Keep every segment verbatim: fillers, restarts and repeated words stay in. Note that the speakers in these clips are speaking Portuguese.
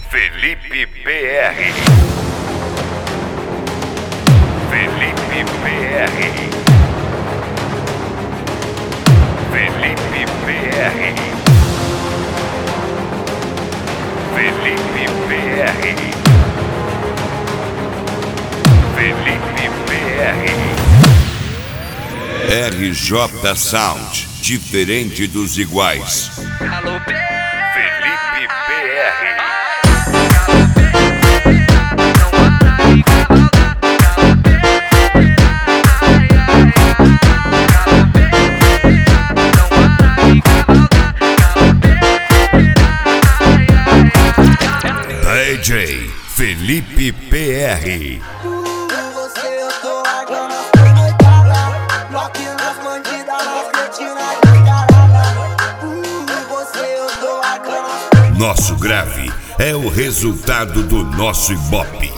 Felipe P R. Felipe P R. Felipe P R. Felipe P R. Felipe P R. R J Sound, diferente dos iguais. Felipe P R. D J Felipe P R. Nosso grave é o resultado do nosso ibope.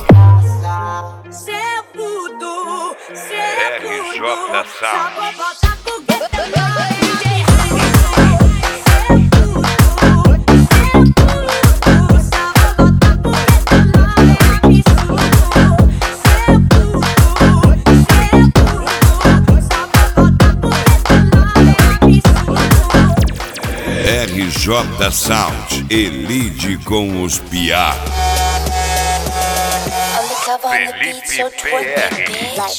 R J Sound. R J Sound, elide com os piá. Felipe P R.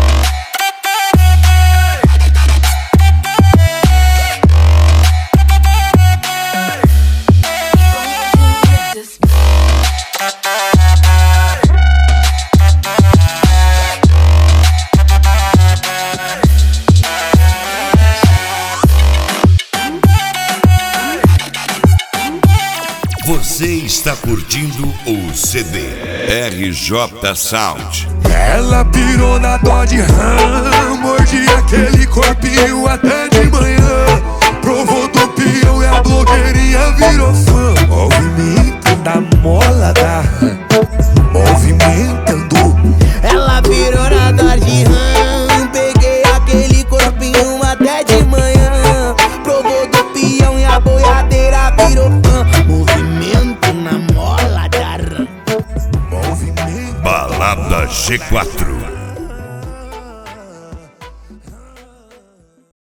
Você está curtindo o C D R J Sound. Ela pirou na Dodge Ram, mordi aquele corpinho até de manhã. Provou do peão e a blogueirinha virou fã. Movimentando a mola da Ram, movimentando. Ela virou na Dodge Ram, peguei aquele corpinho até de manhã. Provou do peão e a boiadeira virou fã. Balada G quatro.